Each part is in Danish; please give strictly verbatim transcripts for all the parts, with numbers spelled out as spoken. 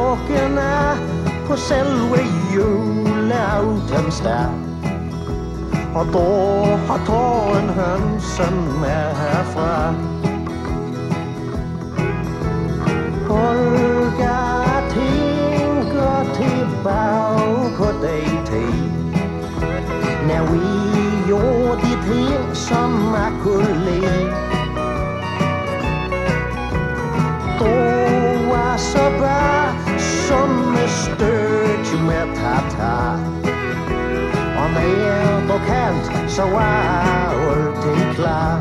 klokken er på selve juleaftensdag. Og då har tåren hønsen med herfra. Olga tænker tilbage på den tid, når vi gjorde de ting, som man kunne lide. Då var så bare som et støt med tatar. Og når du kaldte, så var alting klar.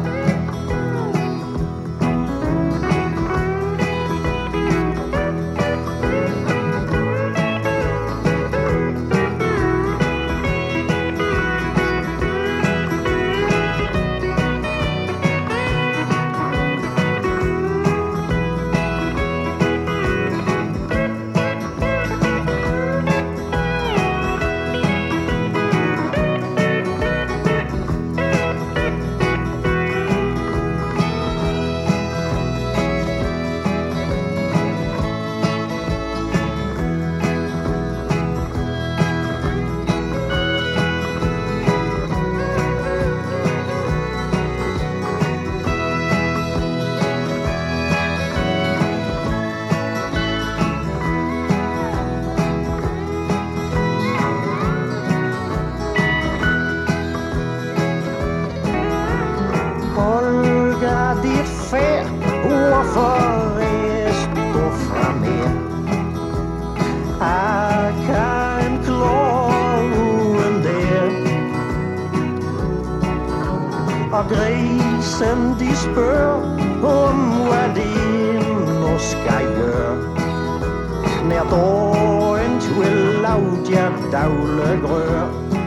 Grisen de spørger om hvad de nu skal gøre, når dagen vil lave jer daglegrør.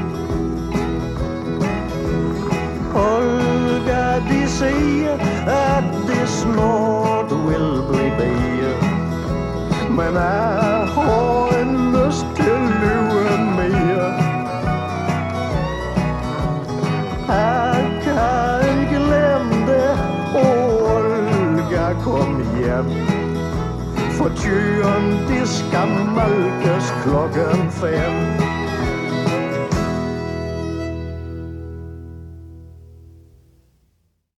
Olga de siger at det snart vil blive bedre, men jeg har en lyst til at leve mere. Jeg kan glemme det, Olga, kom hjem. For tyren, de skal malkes klokken fem.